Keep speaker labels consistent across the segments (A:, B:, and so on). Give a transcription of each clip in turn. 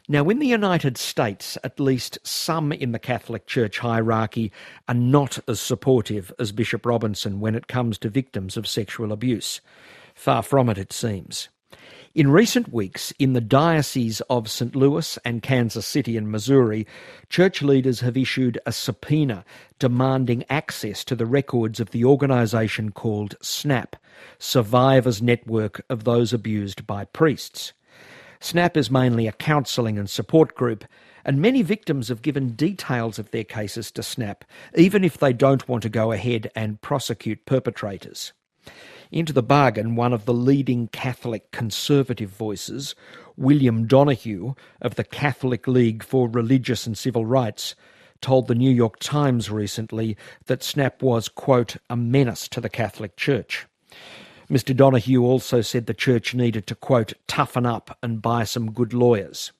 A: Now, in the United States, at least some in the Catholic Church hierarchy are not as supportive as Bishop Robinson when it comes to victims of sexual abuse. Far from it seems. In recent weeks, in the dioceses of St. Louis and Kansas City in Missouri, church leaders have issued a subpoena demanding access to the records of the organisation called SNAP, Survivors Network of Those Abused by Priests. SNAP is mainly a counselling and support group, and many victims have given details of their cases to SNAP, even if they don't want to go ahead and prosecute perpetrators. Into the bargain, one of the leading Catholic conservative voices, William Donohue of the Catholic League for Religious and Civil Rights, told the New York Times recently that SNAP was, quote, a menace to the Catholic Church. Mr. Donohue also said the church needed to, quote, toughen up and buy some good lawyers.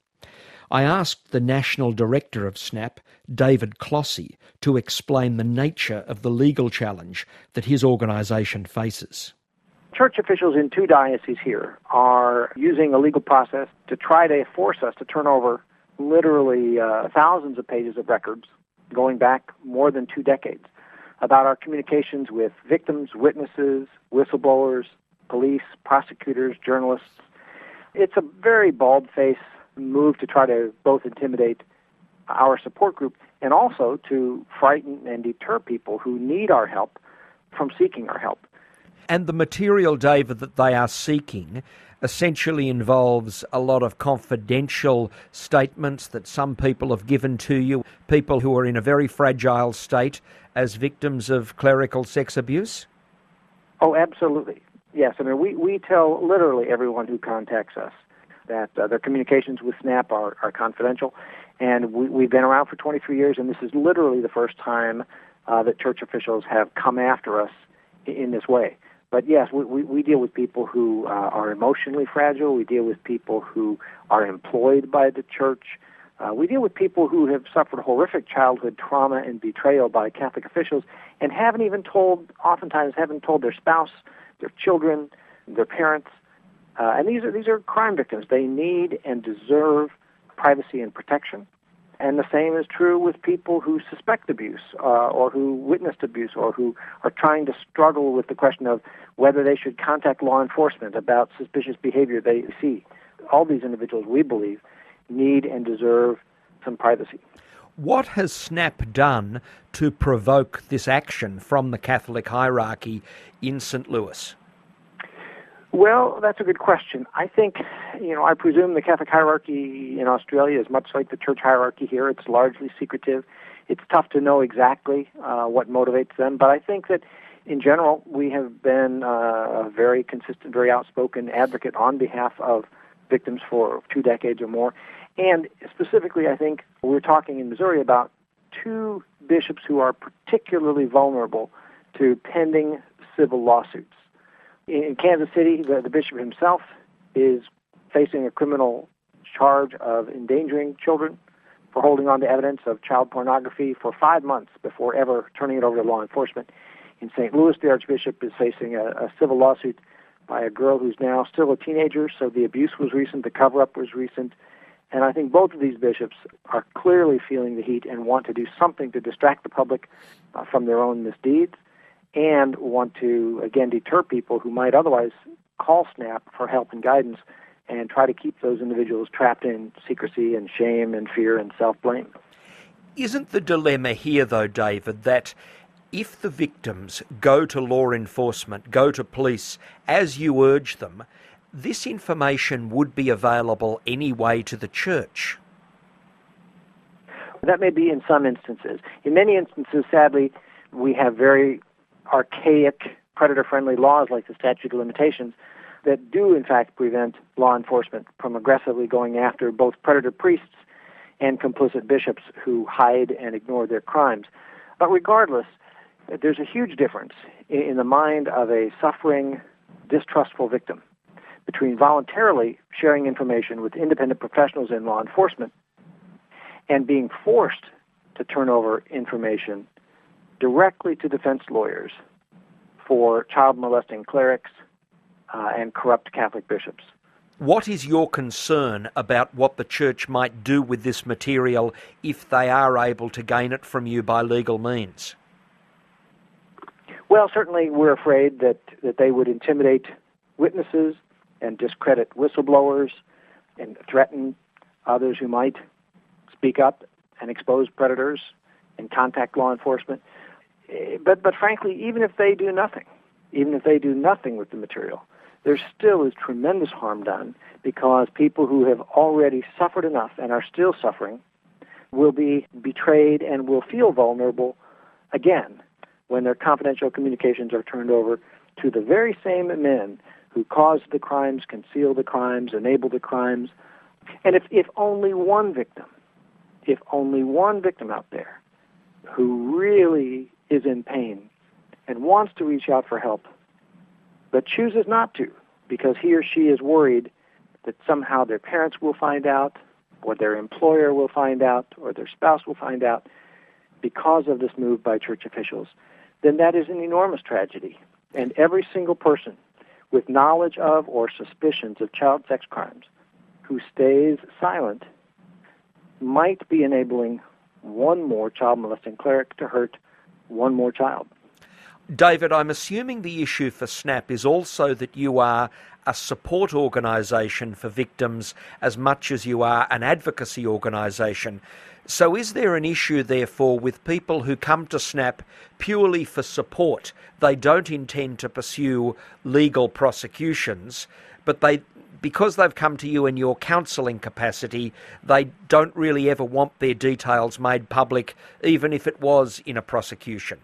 A: I asked the National Director of SNAP, David Clossy, to explain the nature of the legal challenge that his organisation faces.
B: Church officials in 2 dioceses here are using a legal process to try to force us to turn over literally thousands of pages of records going back more than 2 decades about our communications with victims, witnesses, whistleblowers, police, prosecutors, journalists. It's a very bald-faced move to try to both intimidate our support group and also to frighten and deter people who need our help from seeking our help.
A: And the material, David, that they are seeking essentially involves a lot of confidential statements that some people have given to you, people who are in a very fragile state as victims of clerical sex abuse?
B: Oh, absolutely. Yes, I mean, we tell literally everyone who contacts us that their communications with SNAP are confidential, and we've been around for 23 years, and this is literally the first time that church officials have come after us in this way. But yes, we deal with people who are emotionally fragile. We deal with people who are employed by the church. We deal with people who have suffered horrific childhood trauma and betrayal by Catholic officials and oftentimes haven't told their spouse, their children, their parents. And these are crime victims. They need and deserve privacy and protection. And the same is true with people who suspect abuse or who witnessed abuse or who are trying to struggle with the question of whether they should contact law enforcement about suspicious behavior they see. All these individuals, we believe, need and deserve some privacy.
A: What has SNAP done to provoke this action from the Catholic hierarchy in St. Louis?
B: Well, that's a good question. I think, I presume the Catholic hierarchy in Australia is much like the church hierarchy here. It's largely secretive. It's tough to know exactly what motivates them, but I think that in general, we have been a very consistent, very outspoken advocate on behalf of victims for 2 decades or more. And specifically, I think we're talking in Missouri about 2 bishops who are particularly vulnerable to pending civil lawsuits. In Kansas City, the bishop himself is facing a criminal charge of endangering children for holding on to evidence of child pornography for 5 months before ever turning it over to law enforcement. In St. Louis, the archbishop is facing a civil lawsuit by a girl who's now still a teenager, so the abuse was recent, the cover-up was recent. And I think both of these bishops are clearly feeling the heat and want to do something to distract the public from their own misdeeds, and want to, again, deter people who might otherwise call SNAP for help and guidance and try to keep those individuals trapped in secrecy and shame and fear and self-blame.
A: Isn't the dilemma here, though, David, that if the victims go to law enforcement, go to police, as you urge them, this information would be available anyway to the church?
B: That may be in some instances. In many instances, sadly, we have very archaic, predator-friendly laws like the statute of limitations that do, in fact, prevent law enforcement from aggressively going after both predator priests and complicit bishops who hide and ignore their crimes. But regardless, there's a huge difference in the mind of a suffering, distrustful victim between voluntarily sharing information with independent professionals in law enforcement and being forced to turn over information directly to defense lawyers for child molesting clerics and corrupt Catholic bishops.
A: What is your concern about what the church might do with this material if they are able to gain it from you by legal means?
B: Well, certainly we're afraid that they would intimidate witnesses and discredit whistleblowers and threaten others who might speak up and expose predators and contact law enforcement. But frankly, even if they do nothing with the material, there still is tremendous harm done, because people who have already suffered enough and are still suffering will be betrayed and will feel vulnerable again when their confidential communications are turned over to the very same men who caused the crimes, concealed the crimes, enabled the crimes. And if only one victim out there who really is in pain and wants to reach out for help, but chooses not to because he or she is worried that somehow their parents will find out, or their employer will find out, or their spouse will find out because of this move by church officials, then that is an enormous tragedy. And every single person with knowledge of or suspicions of child sex crimes who stays silent might be enabling one more child molesting cleric to hurt one more child.
A: David, I'm assuming the issue for SNAP is also that you are a support organisation for victims as much as you are an advocacy organisation. So is there an issue, therefore, with people who come to SNAP purely for support? They don't intend to pursue legal prosecutions, but because they've come to you in your counselling capacity, they don't really ever want their details made public, even if it was in a prosecution.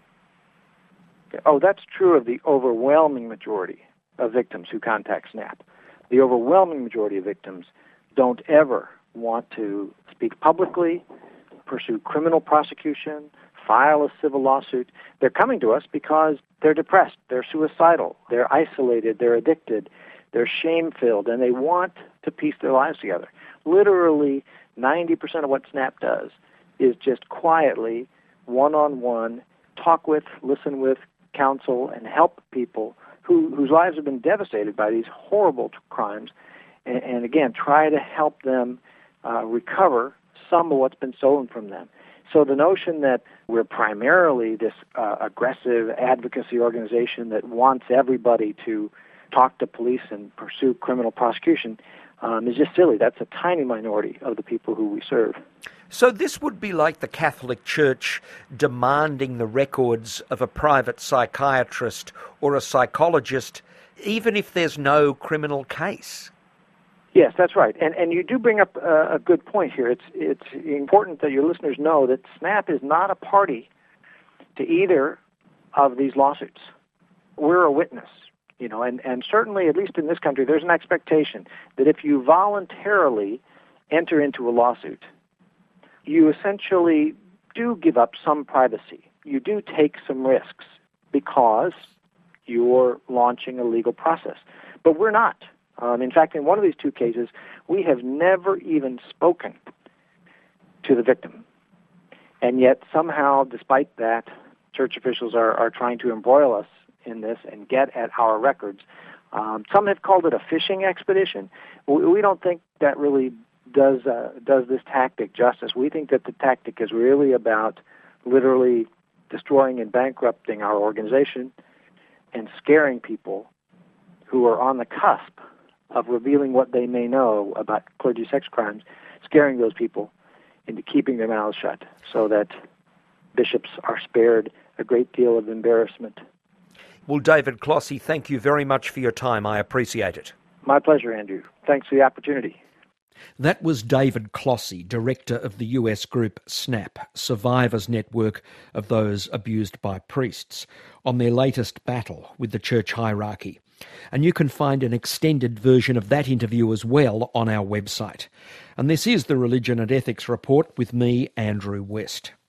B: Oh, that's true of the overwhelming majority of victims who contact SNAP. The overwhelming majority of victims don't ever want to speak publicly, pursue criminal prosecution, file a civil lawsuit. They're coming to us because they're depressed, they're suicidal, they're isolated, they're addicted, they're shame-filled, and they want to piece their lives together. Literally 90% of what SNAP does is just quietly, one-on-one, talk with, listen with, counsel, and help people whose lives have been devastated by these horrible crimes, and again, try to help them recover some of what's been stolen from them. So the notion that we're primarily this aggressive advocacy organization that wants everybody to talk to police and pursue criminal prosecution is just silly. That's a tiny minority of the people who we serve.
A: So this would be like the Catholic Church demanding the records of a private psychiatrist or a psychologist, even if there's no criminal case.
B: Yes, that's right. And you do bring up a good point here. It's important that your listeners know that SNAP is not a party to either of these lawsuits. We're a witness, and certainly, at least in this country, there's an expectation that if you voluntarily enter into a lawsuit, you essentially do give up some privacy. You do take some risks because you're launching a legal process. But we're not. In fact, in one of these two cases, we have never even spoken to the victim. And yet somehow, despite that, church officials are trying to embroil us in this and get at our records. Some have called it a fishing expedition. We don't think that really does this tactic justice. We think that the tactic is really about literally destroying and bankrupting our organization and scaring people who are on the cusp of revealing what they may know about clergy sex crimes, scaring those people into keeping their mouths shut so that bishops are spared a great deal of embarrassment.
A: Well, David Clossy, thank you very much for your time. I appreciate it.
B: My pleasure, Andrew. Thanks for the opportunity.
A: That was David Clossy, director of the US group SNAP, Survivors Network of Those Abused by Priests, on their latest battle with the church hierarchy. And you can find an extended version of that interview as well on our website. And this is the Religion and Ethics Report with me, Andrew West.